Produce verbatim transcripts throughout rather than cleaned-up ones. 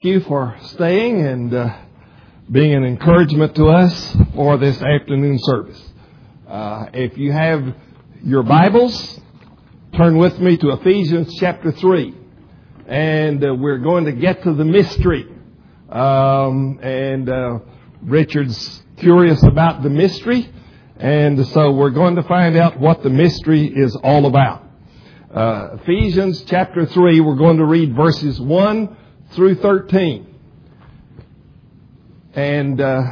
Thank you for staying and uh, being an encouragement to us for this afternoon service. Uh, if you have your Bibles, turn with me to Ephesians chapter three. And uh, we're going to get to the mystery. Um, and uh, Richard's curious about the mystery. And so we're going to find out what the mystery is all about. Uh, Ephesians chapter three, we're going to read verses one through thirteen. And uh,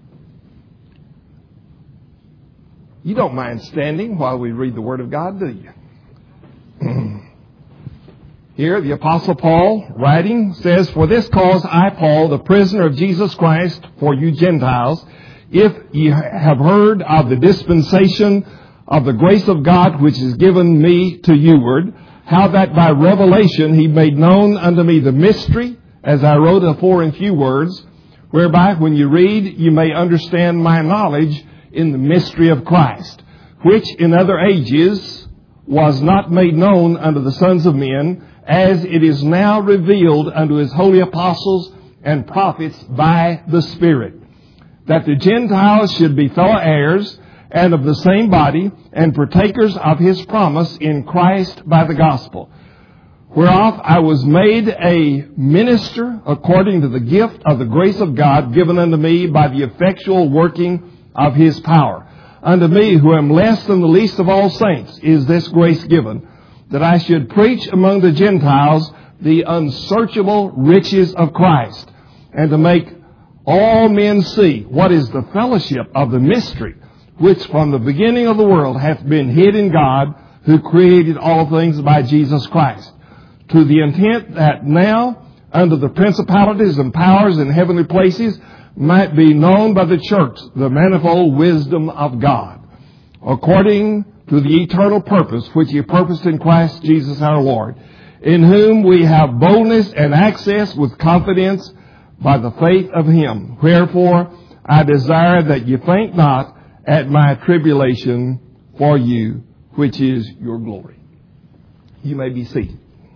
you don't mind standing while we read the Word of God, do you? Here, the Apostle Paul, writing, says, "For this cause I, Paul, the prisoner of Jesus Christ, for you Gentiles, if ye have heard of the dispensation of the grace of God which is given me to youward, how that by revelation he made known unto me the mystery, as I wrote afore in few words, whereby when you read you may understand my knowledge in the mystery of Christ, which in other ages was not made known unto the sons of men, as it is now revealed unto his holy apostles and prophets by the Spirit, that the Gentiles should be fellow heirs and of the same body, and partakers of his promise in Christ by the gospel, whereof I was made a minister according to the gift of the grace of God given unto me by the effectual working of his power. Unto me, who am less than the least of all saints, is this grace given, that I should preach among the Gentiles the unsearchable riches of Christ, and to make all men see what is the fellowship of the mystery, which from the beginning of the world hath been hid in God, who created all things by Jesus Christ, to the intent that now under the principalities and powers in heavenly places might be known by the church the manifold wisdom of God, according to the eternal purpose which he purposed in Christ Jesus our Lord, in whom we have boldness and access with confidence by the faith of him. Wherefore I desire that ye faint not at my tribulation for you, which is your glory." You may be seated.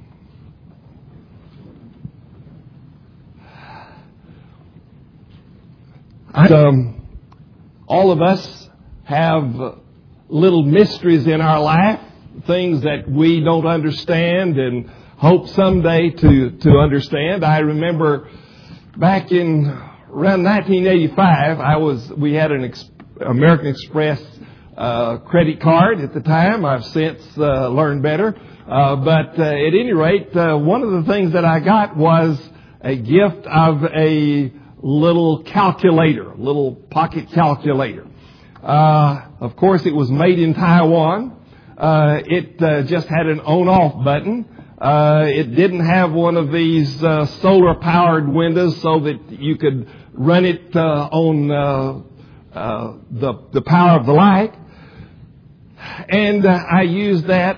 Um, all of us have little mysteries in our life, things that we don't understand and hope someday to, to understand. I remember back in around nineteen eighty-five, I was we had an ex- American Express uh, credit card at the time. I've since uh, learned better. Uh, but uh, at any rate, uh, one of the things that I got was a gift of a little calculator, a little pocket calculator. Uh, of course, it was made in Taiwan. Uh, it uh, just had an on-off button. Uh, it didn't have one of these uh, solar-powered windows so that you could run it uh, on uh, uh, the the power of the light. And uh, I used that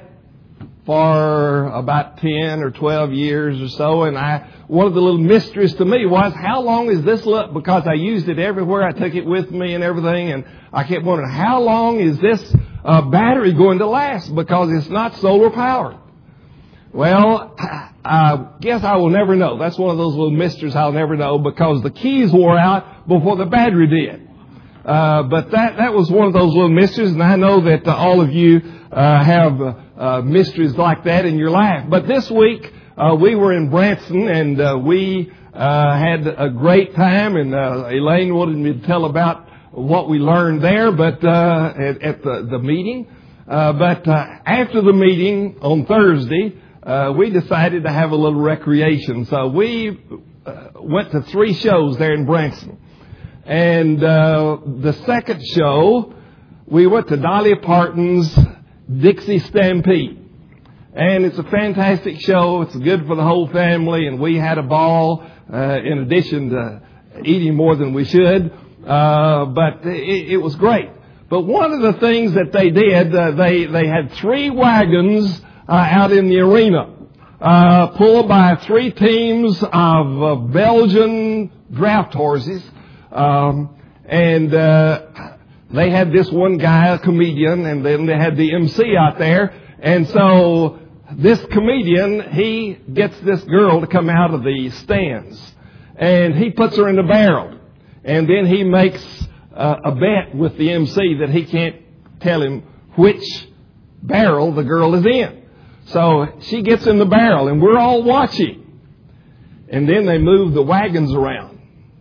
for about ten or twelve years or so. And I one of the little mysteries to me was, how long is this look? Because I used it everywhere. I took it with me and everything. And I kept wondering, how long is this uh, battery going to last? Because it's not solar-powered. Well, I guess I will never know. That's one of those little mysteries I'll never know, because the keys wore out before the battery did. Uh, but that, that was one of those little mysteries, and I know that uh, all of you uh, have uh, uh, mysteries like that in your life. But this week, uh, we were in Branson, and uh, we uh, had a great time, and uh, Elaine wanted me to tell about what we learned there but uh, at, at the, the meeting. Uh, but uh, after the meeting on Thursday, Uh, we decided to have a little recreation. So we uh, went to three shows there in Branson. And uh, the second show, we went to Dolly Parton's Dixie Stampede. And it's a fantastic show. It's good for the whole family. And we had a ball uh, in addition to eating more than we should. Uh, but it, it was great. But one of the things that they did, uh, they, they had three wagons Uh, out in the arena, uh, pulled by three teams of uh, Belgian draft horses. Um, and uh, they had this one guy, a comedian, and then they had the M C out there. And so this comedian, he gets this girl to come out of the stands. And he puts her in the barrel. And then he makes uh, a bet with the M C that he can't tell him which barrel the girl is in. So she gets in the barrel and we're all watching. And then they move the wagons around.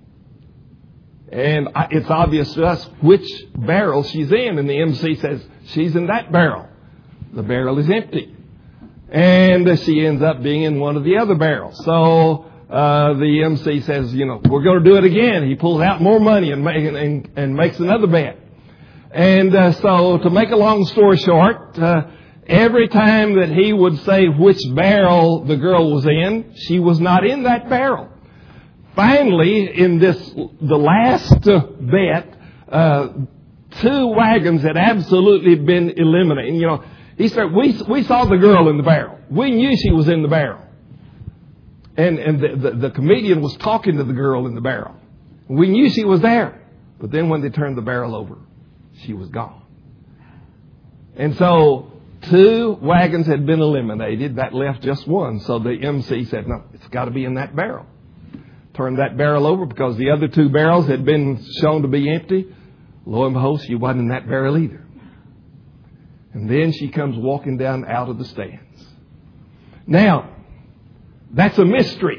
And it's obvious to us which barrel she's in. And the M C says, she's in that barrel. The barrel is empty. And she ends up being in one of the other barrels. So uh, the M C says, you know, we're going to do it again. He pulls out more money and, make, and, and makes another bet. And uh, so to make a long story short, uh, every time that he would say which barrel the girl was in, she was not in that barrel. Finally, in this, the last uh, bet, uh, two wagons had absolutely been eliminated. You know, he said, we, we saw the girl in the barrel. We knew she was in the barrel. And, and the, the, the comedian was talking to the girl in the barrel. We knew she was there. But then when they turned the barrel over, she was gone. And so two wagons had been eliminated. That left just one. So the M C said, no, it's got to be in that barrel. Turned that barrel over because the other two barrels had been shown to be empty. Lo and behold, she wasn't in that barrel either. And then she comes walking down out of the stands. Now, that's a mystery.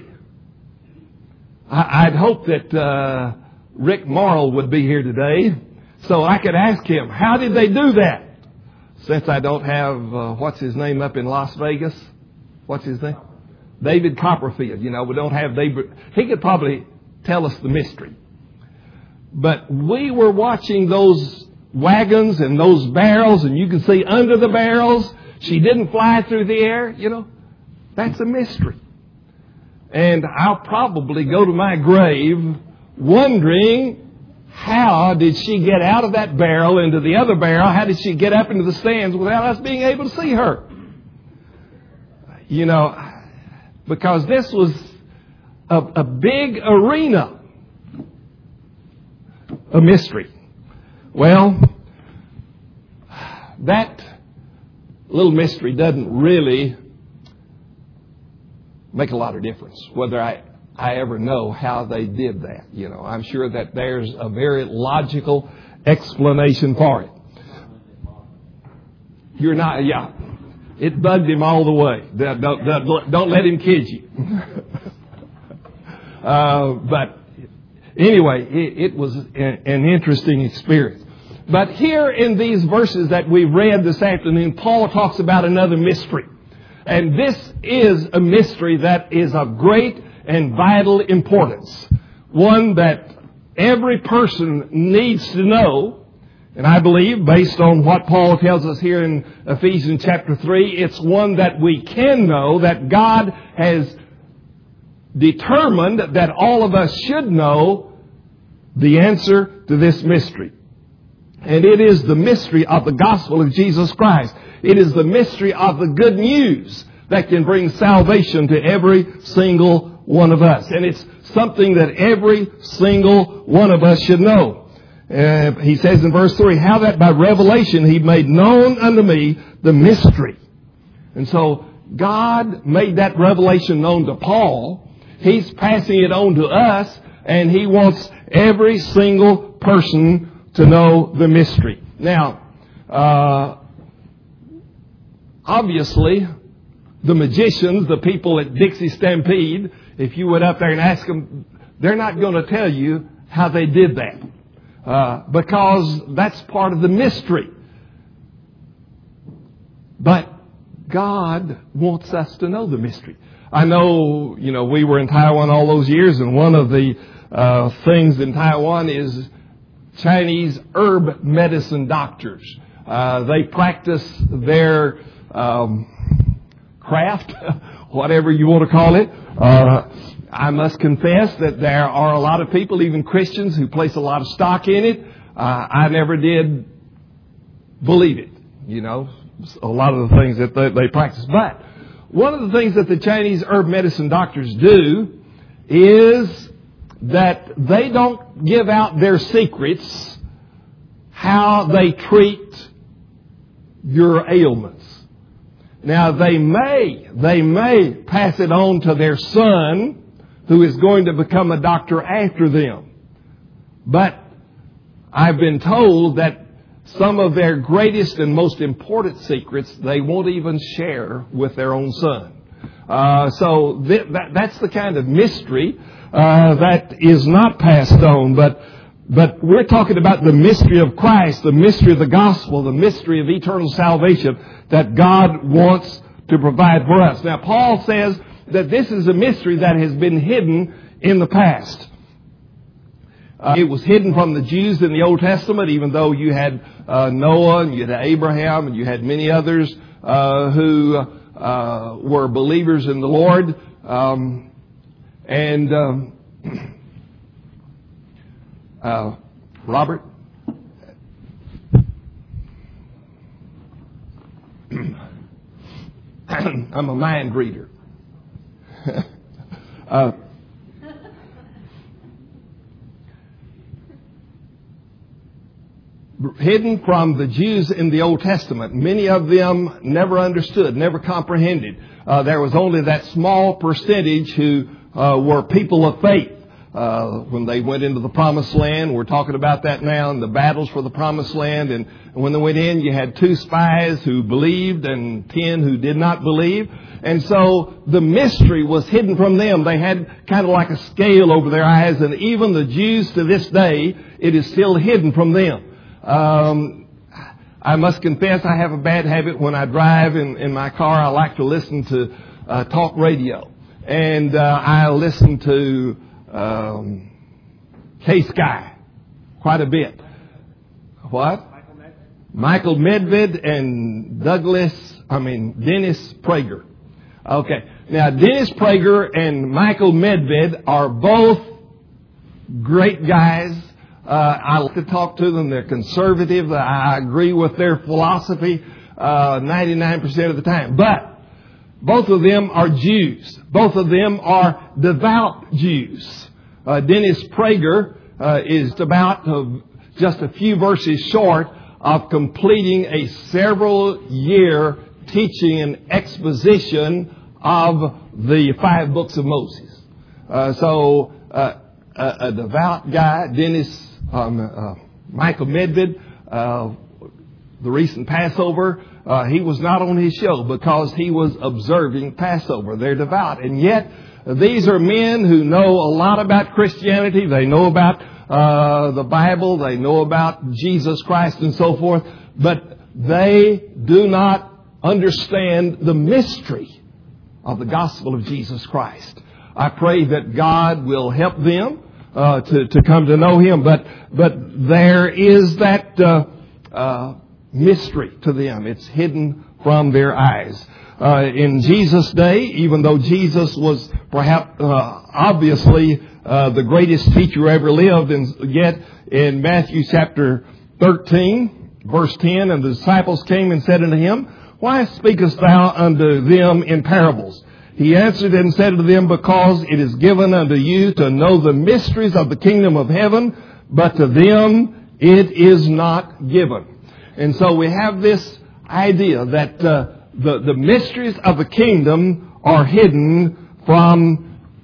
I'd hope that uh, Rick Morrill would be here today so I could ask him, how did they do that? Since I don't have, uh, what's his name up in Las Vegas? What's his name? David Copperfield. You know, we don't have David. He could probably tell us the mystery. But we were watching those wagons and those barrels, and you can see under the barrels, she didn't fly through the air. You know, that's a mystery. And I'll probably go to my grave wondering, how did she get out of that barrel into the other barrel? How did she get up into the stands without us being able to see her? You know, because this was a, a big arena, a mystery. Well, that little mystery doesn't really make a lot of difference whether I, I ever know how they did that. You know, I'm sure that there's a very logical explanation for it. You're not, yeah. It bugged him all the way. Don't, don't, don't let him kid you. uh, but anyway, it, it was an, an interesting experience. But here in these verses that we read this afternoon, Paul talks about another mystery. And this is a mystery that is of great and vital importance. One that every person needs to know. And I believe, based on what Paul tells us here in Ephesians chapter three, it's one that we can know, that God has determined that all of us should know the answer to this mystery. And it is the mystery of the gospel of Jesus Christ. It is the mystery of the good news that can bring salvation to every single one of us. And it's something that every single one of us should know. Uh, he says in verse three, how that by revelation he made known unto me the mystery. And so God made that revelation known to Paul. He's passing it on to us, and he wants every single person to know the mystery. Now, uh, obviously, the magicians, the people at Dixie Stampede, if you went up there and ask them, they're not going to tell you how they did that. Uh, because that's part of the mystery. But God wants us to know the mystery. I know, you know, we were in Taiwan all those years, and one of the uh, things in Taiwan is Chinese herb medicine doctors. Uh, they practice their um, craft, whatever you want to call it. Uh, I must confess that there are a lot of people, even Christians, who place a lot of stock in it. Uh, I never did believe it, you know, a lot of the things that they, they practice. But one of the things that the Chinese herb medicine doctors do is that they don't give out their secrets how they treat your ailments. Now, they may, they may pass it on to their son, who is going to become a doctor after them. But I've been told that some of their greatest and most important secrets they won't even share with their own son. Uh, so th- that, that's the kind of mystery uh, that is not passed on. But but we're talking about the mystery of Christ, the mystery of the gospel, the mystery of eternal salvation that God wants to provide for us. Now, Paul says that this is a mystery that has been hidden in the past. Uh, it was hidden from the Jews in the Old Testament, even though you had uh, Noah and you had Abraham and you had many others uh, who uh, were believers in the Lord. Um, and um, uh, Robert? I'm a mind reader. uh, hidden from the Jews in the Old Testament. Many of them never understood, never comprehended. Uh, there was only that small percentage who uh, were people of faith. Uh, when they went into the Promised Land, we're talking about that now, and the battles for the Promised Land. And when they went in, you had two spies who believed and ten who did not believe. And so the mystery was hidden from them. They had kind of like a scale over their eyes. And even the Jews to this day, it is still hidden from them. Um, I must confess I have a bad habit when I drive in, in my car. I like to listen to uh, talk radio. And uh, I listen to um, K-Sky quite a bit. What? Michael Medved and Douglas, I mean Dennis Prager. Okay. Now Dennis Prager and Michael Medved are both great guys. Uh, I like to talk to them. They're conservative. I agree with their philosophy uh, ninety-nine percent of the time. But both of them are Jews. Both of them are devout Jews. Uh, Dennis Prager uh, is about uh, just a few verses short of completing a several-year teaching and exposition of the five books of Moses. Uh, so uh, a, a devout guy, Dennis Um, uh, Michael Medved, uh, the recent Passover, uh, he was not on his show because he was observing Passover. They're devout. And yet, these are men who know a lot about Christianity. They know about uh, the Bible. They know about Jesus Christ and so forth. But they do not understand the mystery of the gospel of Jesus Christ. I pray that God will help them Uh, to, to come to know Him. But, but there is that uh, uh, mystery to them. It's hidden from their eyes. Uh, in Jesus' day, even though Jesus was perhaps uh, obviously uh, the greatest teacher who ever lived, and yet in Matthew chapter thirteen, verse ten, and the disciples came and said unto Him, Why speakest thou unto them in parables? He answered and said to them, Because it is given unto you to know the mysteries of the kingdom of heaven, but to them it is not given. And so we have this idea that uh, the, the mysteries of the kingdom are hidden from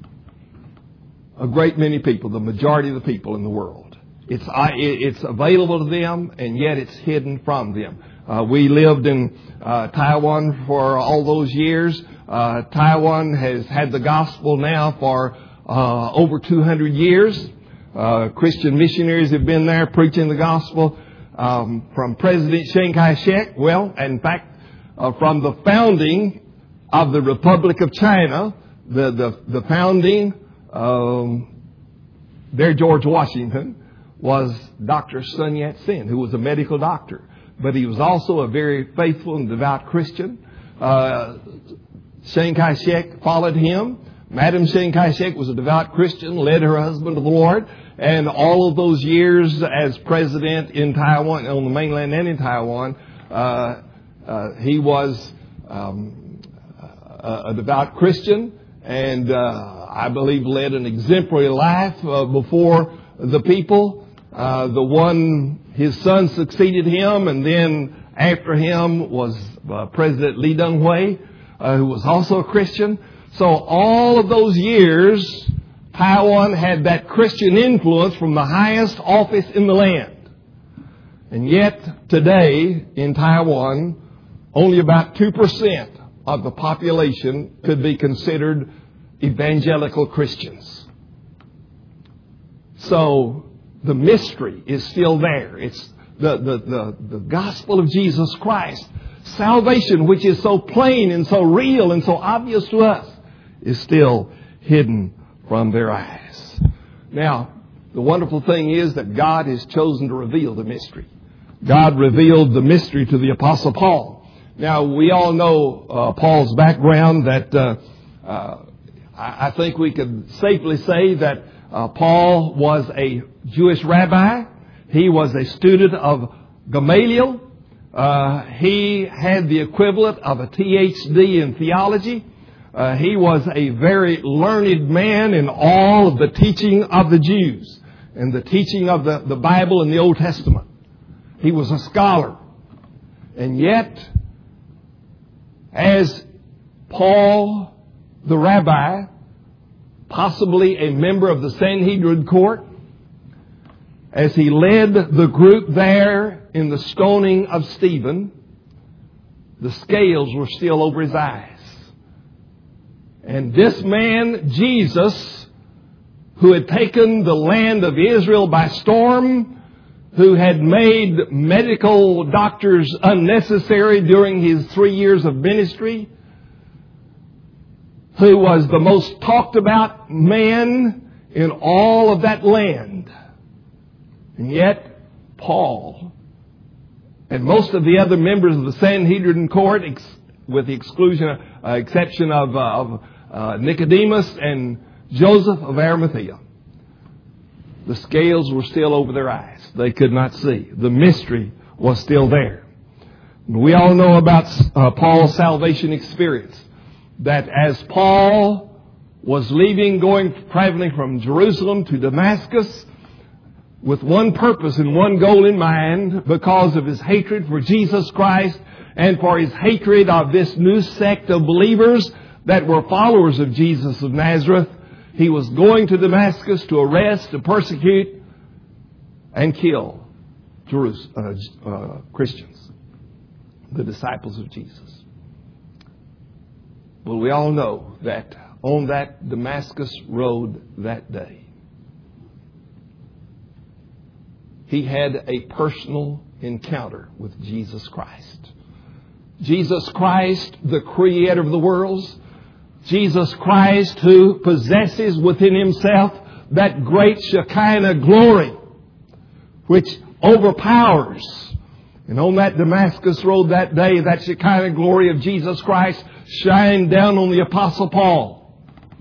a great many people, the majority of the people in the world. It's, it's available to them, and yet it's hidden from them. Uh, we lived in uh, Taiwan for all those years. Uh, Taiwan has had the gospel now for uh, over two hundred years. Uh, Christian missionaries have been there preaching the gospel um, from President Chiang Kai-shek. Well, in fact, uh, from the founding of the Republic of China, the the, the founding, um, there George Washington was Doctor Sun Yat-sen, who was a medical doctor. But he was also a very faithful and devout Christian. Uh, Chiang Kai-shek followed him. Madam Chiang Kai-shek was a devout Christian, led her husband to the Lord. And all of those years as president in Taiwan, on the mainland and in Taiwan, uh, uh, he was um, a, a devout Christian. And uh, I believe led an exemplary life uh, before the people. Uh, the one, his son succeeded him, and then after him was uh, President Lee Teng-hui, uh, who was also a Christian. So all of those years, Taiwan had that Christian influence from the highest office in the land. And yet, today, in Taiwan, only about two percent of the population could be considered evangelical Christians. So, the mystery is still there. It's the, the, the, the gospel of Jesus Christ. Salvation, which is so plain and so real and so obvious to us, is still hidden from their eyes. Now, the wonderful thing is that God has chosen to reveal the mystery. God revealed the mystery to the Apostle Paul. Now, we all know uh, Paul's background, that uh, uh, I think we could safely say that uh, Paul was a Jewish rabbi. He was a student of Gamaliel. Uh, he had the equivalent of a T H D in theology. Uh, he was a very learned man in all of the teaching of the Jews and the teaching of the, the Bible and the Old Testament. He was a scholar. And yet, as Paul, the rabbi, possibly a member of the Sanhedrin court, as he led the group there in the stoning of Stephen, the scales were still over his eyes. And this man, Jesus, who had taken the land of Israel by storm, who had made medical doctors unnecessary during his three years of ministry, who was the most talked about man in all of that land. And yet, Paul, and most of the other members of the Sanhedrin court, ex- with the exclusion, uh, exception of, uh, of uh, Nicodemus and Joseph of Arimathea, the scales were still over their eyes. They could not see. The mystery was still there. We all know about uh, Paul's salvation experience. That as Paul was leaving, going, traveling from Jerusalem to Damascus, with one purpose and one goal in mind, because of his hatred for Jesus Christ and for his hatred of this new sect of believers that were followers of Jesus of Nazareth, he was going to Damascus to arrest, to persecute, and kill Jerusalem, uh, uh, Christians, the disciples of Jesus. But we all know that on that Damascus road that day, he had a personal encounter with Jesus Christ. Jesus Christ, the creator of the worlds. Jesus Christ, who possesses within himself that great Shekinah glory, which overpowers. And on that Damascus road that day, that Shekinah glory of Jesus Christ shined down on the Apostle Paul.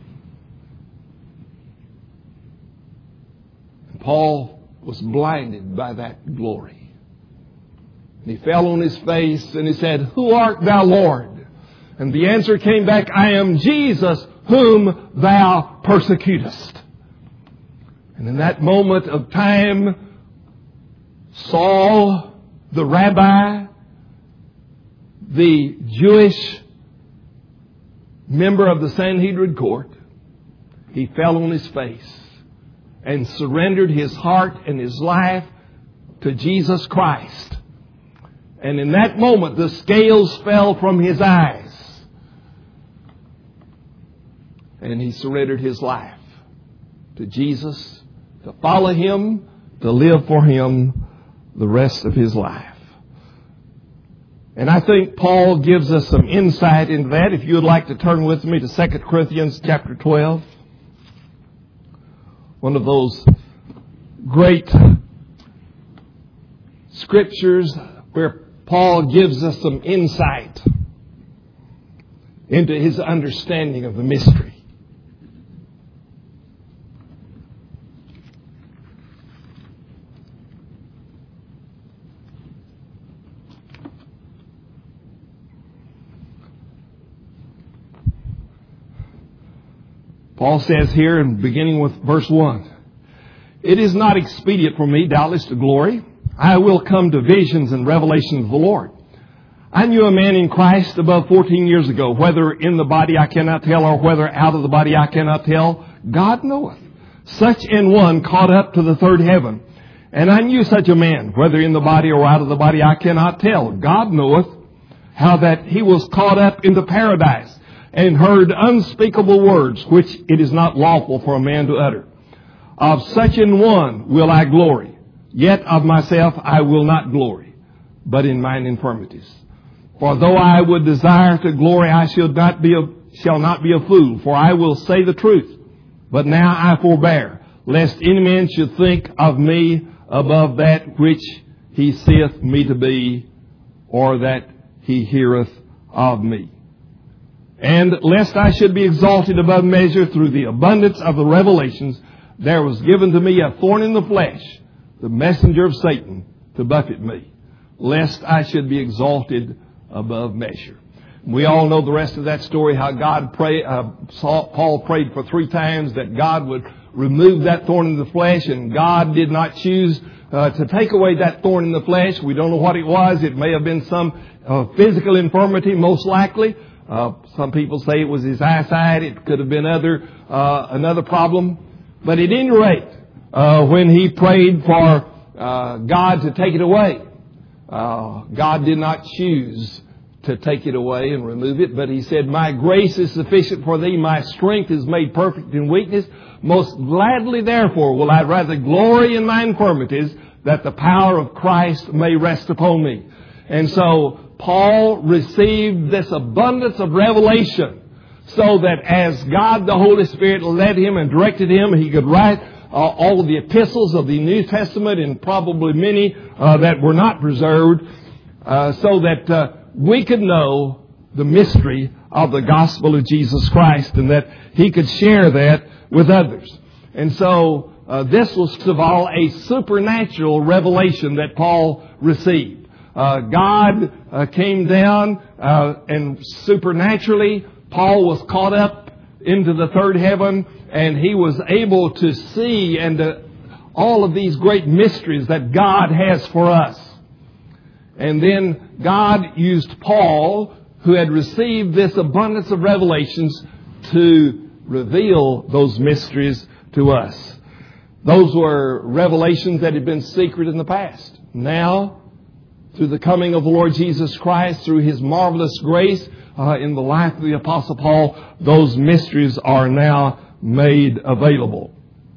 And Paul was blinded by that glory. And he fell on his face and he said, "Who art thou, Lord?" And the answer came back, "I am Jesus whom thou persecutest." And in that moment of time, Saul, the rabbi, the Jewish member of the Sanhedrin court, he fell on his face and surrendered his heart and his life to Jesus Christ. And in that moment, the scales fell from his eyes. And he surrendered his life to Jesus, to follow him, to live for him the rest of his life. And I think Paul gives us some insight into that. If you would like to turn with me to Second Corinthians chapter twelve. One of those great scriptures where Paul gives us some insight into his understanding of the mystery. Paul says here, and beginning with verse one, "It is not expedient for me, doubtless, to glory. I will come to visions and revelations of the Lord. I knew a man in Christ above fourteen years ago, whether in the body I cannot tell, or whether out of the body I cannot tell. God knoweth. such an one caught up to the third heaven. And I knew such a man, whether in the body or out of the body, I cannot tell. God knoweth how that he was caught up into paradise and heard unspeakable words, which it is not lawful for a man to utter. Of such an one will I glory. Yet of myself I will not glory, but in mine infirmities. For though I would desire to glory, I shall not be a, shall not be a fool, for I will say the truth. But now I forbear, lest any man should think of me above that which he seeth me to be, or that he heareth of me. And lest I should be exalted above measure through the abundance of the revelations, there was given to me a thorn in the flesh, the messenger of Satan, to buffet me, lest I should be exalted above measure. We all know the rest of that story, how God prayed, uh, Paul prayed for three times that God would remove that thorn in the flesh, and God did not choose uh, to take away that thorn in the flesh. We don't know what it was. It may have been some uh, physical infirmity, most likely. Uh, some people say it was his eyesight. It could have been other uh, another problem. But at any rate, uh, when he prayed for uh, God to take it away, uh, God did not choose to take it away and remove it. But he said, my grace is sufficient for thee. My strength is made perfect in weakness. Most gladly, therefore, will I rather glory in my infirmities, that the power of Christ may rest upon me. And so Paul received this abundance of revelation, so that as God the Holy Spirit led him and directed him, he could write uh, all of the epistles of the New Testament, and probably many uh, that were not preserved, uh, so that uh, we could know the mystery of the gospel of Jesus Christ, and that he could share that with others. And so uh, this was, first of all, a supernatural revelation that Paul received. Uh, God uh, came down uh, and supernaturally Paul was caught up into the third heaven, and he was able to see and uh, all of these great mysteries that God has for us. And then God used Paul, who had received this abundance of revelations, to reveal those mysteries to us. Those were revelations that had been secret in the past. Now, through the coming of the Lord Jesus Christ, through His marvelous grace uh, in the life of the Apostle Paul, those mysteries are now made available.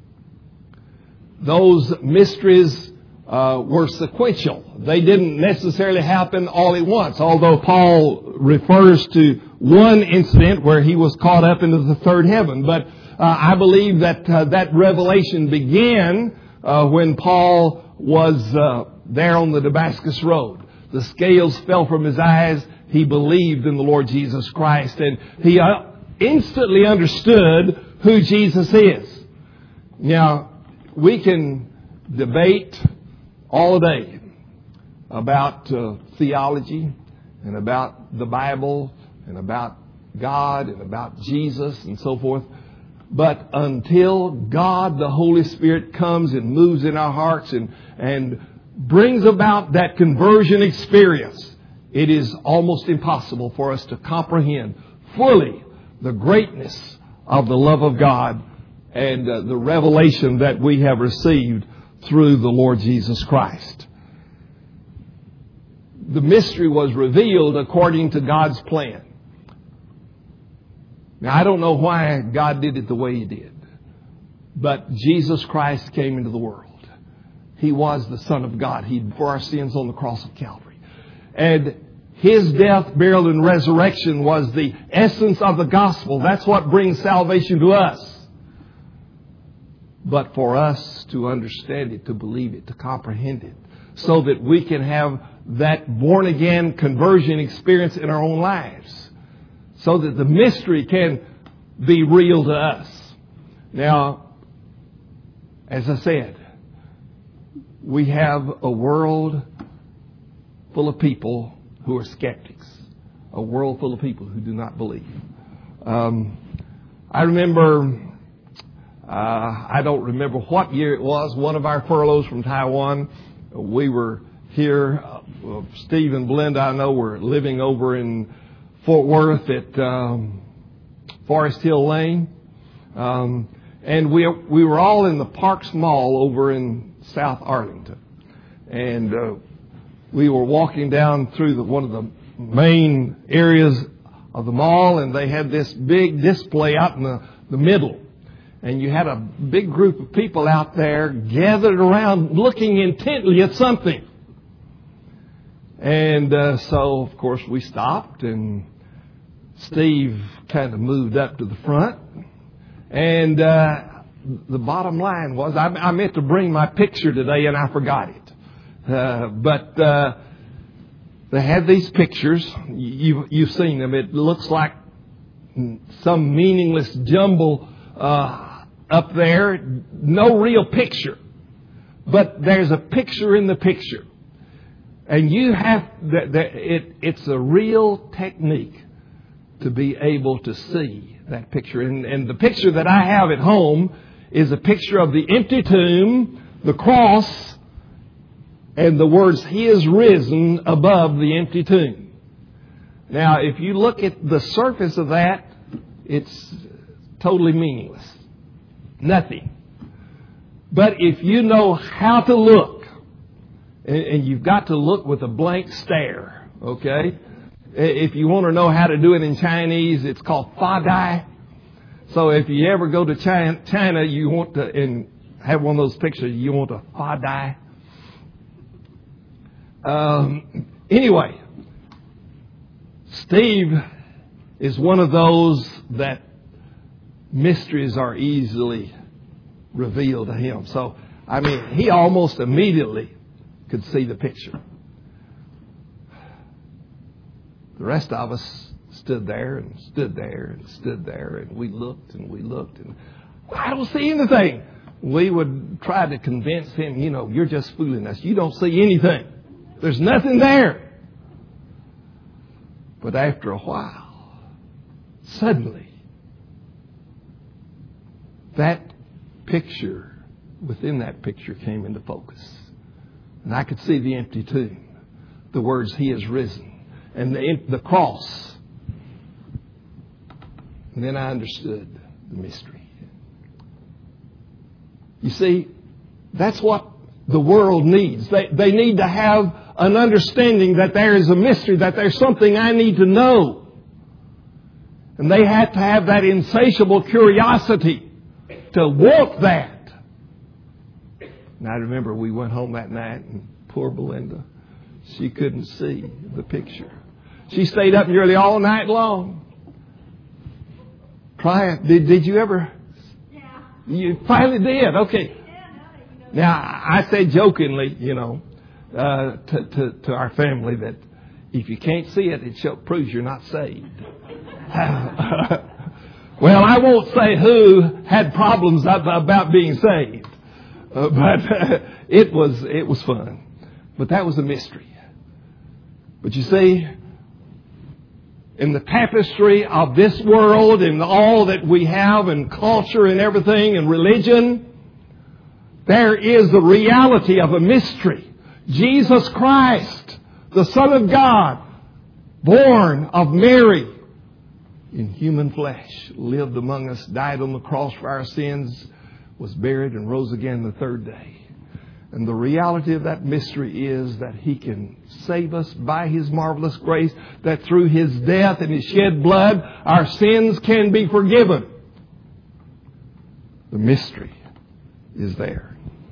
Those mysteries uh, were sequential. They didn't necessarily happen all at once, although Paul refers to one incident where he was caught up into the third heaven. But uh, I believe that uh, that revelation began uh, when Paul was uh, there on the Damascus Road. The scales fell from his eyes. He believed in the Lord Jesus Christ, and he uh, instantly understood who Jesus is. Now, we can debate all day about uh, theology and about the Bible and about God and about Jesus and so forth. But until God, the Holy Spirit, comes and moves in our hearts and, and brings about that conversion experience, it is almost impossible for us to comprehend fully the greatness of the love of God and uh, the revelation that we have received through the Lord Jesus Christ. The mystery was revealed according to God's plan. Now, I don't know why God did it the way He did, but Jesus Christ came into the world. He was the Son of God. He bore our sins on the cross of Calvary. And His death, burial, and resurrection was the essence of the gospel. That's what brings salvation to us. But for us to understand it, to believe it, to comprehend it, so that we can have that born-again conversion experience in our own lives, so that the mystery can be real to us. Now, as I said, we have a world full of people who are skeptics, a world full of people who do not believe. Um, I remember... Uh, I don't remember what year it was. One of our furloughs from Taiwan, we were here. Uh, Steve and Belinda, I know, were living over in Fort Worth at um, Forest Hill Lane. Um, And we we were all in the Parks Mall over in South Arlington. And uh, we were walking down through the, one of the main areas of the mall, and they had this big display out in the, the middle. And you had a big group of people out there gathered around looking intently at something. And uh, so, of course, we stopped, and Steve kind of moved up to the front. And uh, the bottom line was, I, I meant to bring my picture today, and I forgot it. Uh, but uh, they had these pictures. You, you've seen them. It looks like some meaningless jumble uh, up there. No real picture. But there's a picture in the picture. And you have, that, that it, it's a real technique to be able to see that picture. And, and the picture that I have at home is a picture of the empty tomb, the cross, and the words, "He is risen," above the empty tomb. Now, if you look at the surface of that, it's totally meaningless. Nothing. But if you know how to look, and, and you've got to look with a blank stare, okay? If you want to know how to do it in Chinese, it's called fa dai. So if you ever go to China, China you want to, and have one of those pictures, you want to fa dai. Um, anyway, Steve is one of those that mysteries are easily revealed to him. So, I mean, he almost immediately could see the picture. The rest of us stood there and stood there and stood there, and we looked and we looked, and I don't see anything. We would try to convince him, you know, you're just fooling us. You don't see anything. There's nothing there. But after a while, suddenly, that picture, within that picture, came into focus. And I could see the empty tomb, the words, "He is risen," and the, the cross. And then I understood the mystery. You see, that's what the world needs. They, they need to have an understanding that there is a mystery, that there's something I need to know. And they had to have that insatiable curiosity to want that. And I remember we went home that night, and poor Belinda, she couldn't see the picture. She stayed up nearly all night long. Trying. Did, did you ever? Yeah. You finally did. Okay. Now, I say jokingly, you know, uh, to, to, to our family that if you can't see it, it show, proves you're not saved. Well, I won't say who had problems about being saved, uh, but uh, it was it was fun. But that was a mystery. But you see, in the tapestry of this world and all that we have and culture and everything and religion, there is the reality of a mystery. Jesus Christ, the Son of God, born of Mary, in human flesh, lived among us, died on the cross for our sins, was buried and rose again the third day. And the reality of that mystery is that He can save us by His marvelous grace, that through His death and His shed blood, our sins can be forgiven. The mystery is there.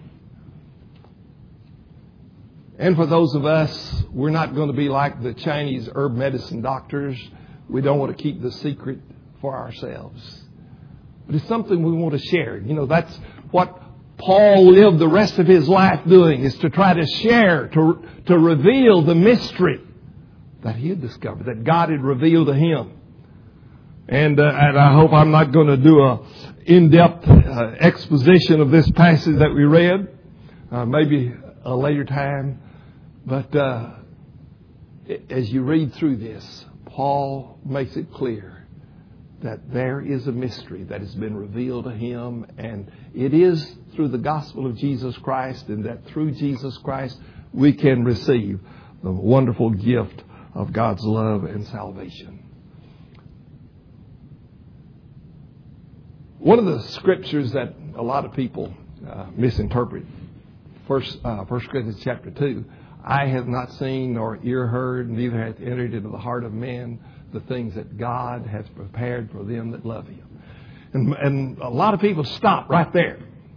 And for those of us, we're not going to be like the Chinese herb medicine doctors. We don't want to keep the secret for ourselves. But it's something we want to share. You know, that's what Paul lived the rest of his life doing, is to try to share, to, to reveal the mystery that he had discovered, that God had revealed to him. And, uh, and I hope I'm not going to do a in-depth uh, exposition of this passage that we read. Uh, maybe a later time. But uh, as you read through this, Paul makes it clear that there is a mystery that has been revealed to him, and it is through the gospel of Jesus Christ, and that through Jesus Christ we can receive the wonderful gift of God's love and salvation. one of the scriptures that a lot of people uh, misinterpret, First, uh, First Corinthians chapter two, I have not seen nor ear heard, neither hath entered into the heart of man the things that God has prepared for them that love Him. And, and a lot of people stop right there.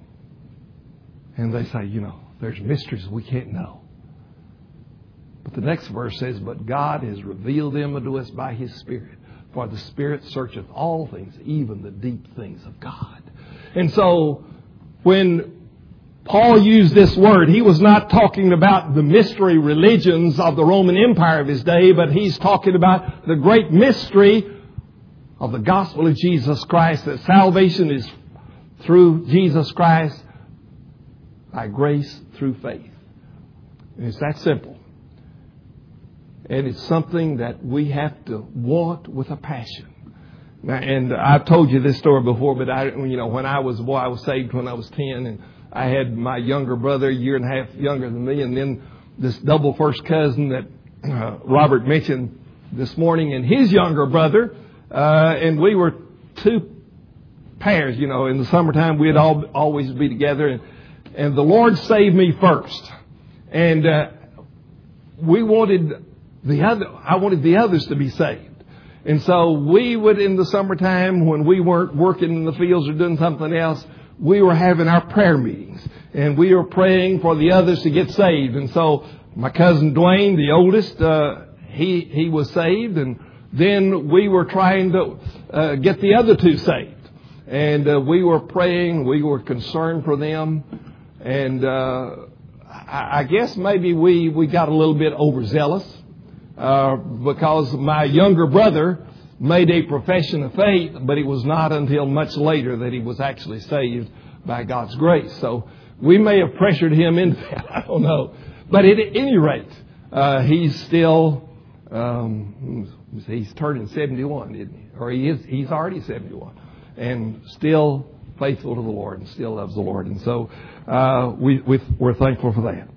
And they say, you know, there's mysteries we can't know. But the next verse says, but God has revealed them unto us by His Spirit. For the Spirit searcheth all things, even the deep things of God. And so when Paul used this word, he was not talking about the mystery religions of the Roman Empire of his day, but he's talking about the great mystery of the gospel of Jesus Christ, that salvation is through Jesus Christ by grace through faith. And it's that simple. And it's something that we have to want with a passion. Now, and I've told you this story before, but I, you know, when I was a boy, I was saved when I was ten, and I had my younger brother, a year and a half younger than me, and then this double first cousin that uh, Robert mentioned this morning, and his younger brother, uh, and we were two pairs. You know, in the summertime we'd all always be together, and and the Lord saved me first, and uh, we wanted the other. I wanted the others to be saved. And so we would, in the summertime, when we weren't working in the fields or doing something else, we were having our prayer meetings. And we were praying for the others to get saved. And so my cousin Dwayne, the oldest, uh, he he was saved. And then we were trying to uh, get the other two saved. And uh, we were praying. We were concerned for them. And uh, I, I guess maybe we, we got a little bit overzealous. Uh, because my younger brother made a profession of faith, but it was not until much later that he was actually saved by God's grace. So we may have pressured him into that. I don't know. But at any rate, uh, he's still, um, he's turning seventy-one, isn't he? Or he is, he's already seventy-one. And still faithful to the Lord and still loves the Lord. And so uh, we, we, we're thankful for that.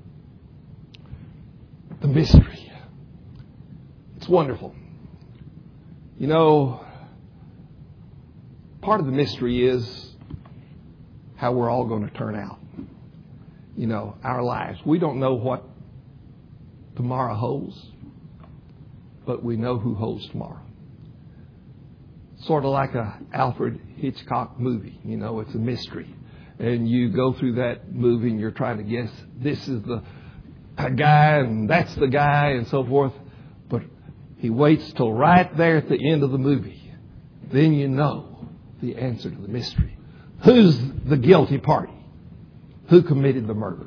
The mystery. It's wonderful. You know, part of the mystery is how we're all going to turn out. You know, our lives. We don't know what tomorrow holds, but we know who holds tomorrow. Sort of like a Alfred Hitchcock movie. You know, it's a mystery. And you go through that movie and you're trying to guess, this is the guy and that's the guy and so forth. But he waits till right there at the end of the movie. Then you know the answer to the mystery. Who's the guilty party? Who committed the murder?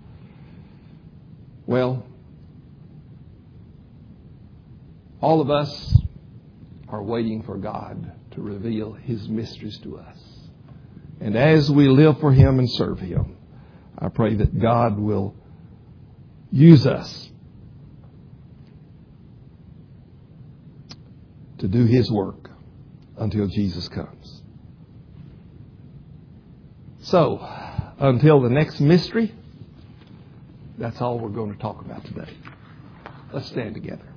Well, all of us are waiting for God to reveal His mysteries to us. And as we live for Him and serve Him, I pray that God will use us to do His work until Jesus comes. So, until the next mystery, that's all we're going to talk about today. Let's stand together.